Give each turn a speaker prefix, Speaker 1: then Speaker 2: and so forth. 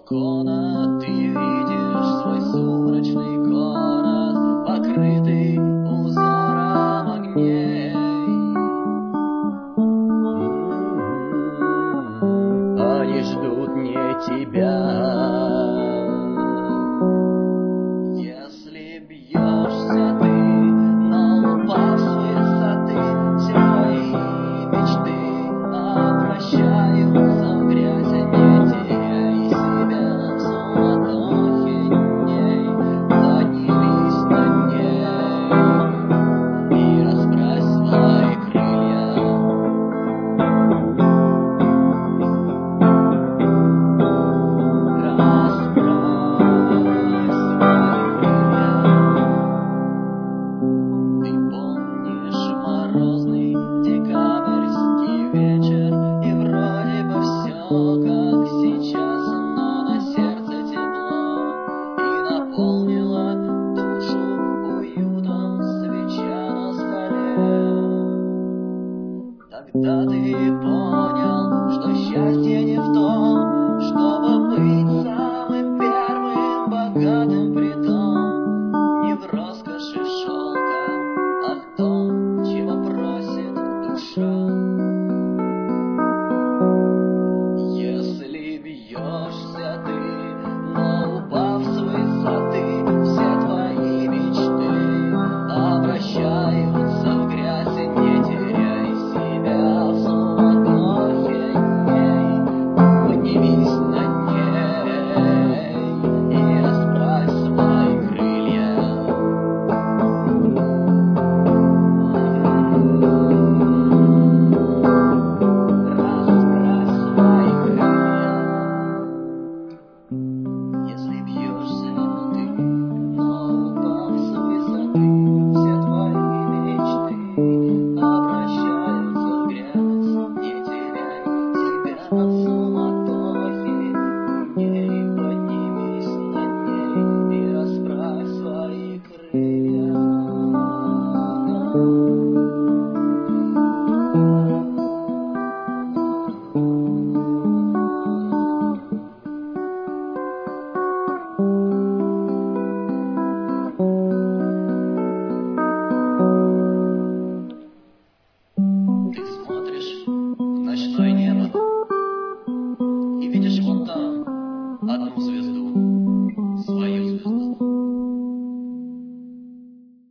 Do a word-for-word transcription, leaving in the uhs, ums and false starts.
Speaker 1: балкона ты видишь свой сумрачный город, покрытый узором огней. Они ждут не тебя. Если бьешься ты, но упав с высоты, все твои мечты обращаются в грязь. Не теряй себя в суматохе дней, поднимись над ней и расправь свои крылья. Морозный декабрьский вечер, и вроде бы все как сейчас, но на сердце тепло и наполнила душу уютом свеча на столе. Тогда ты понял, что счастье не в том, чтобы быть самым первым богатым, притом не в роскоши шелка, а в том, чего просит душа. Если бьешься ты, но упав с высоты, все твои мечты обращаются в грязь. Не теряй себя в суматохе дней, поднимись над ней и расправь свои крылья. Если бьешься ты, но упав с высоты, все твои мечты обращаются в грязь. Не теряй себя в суматохе.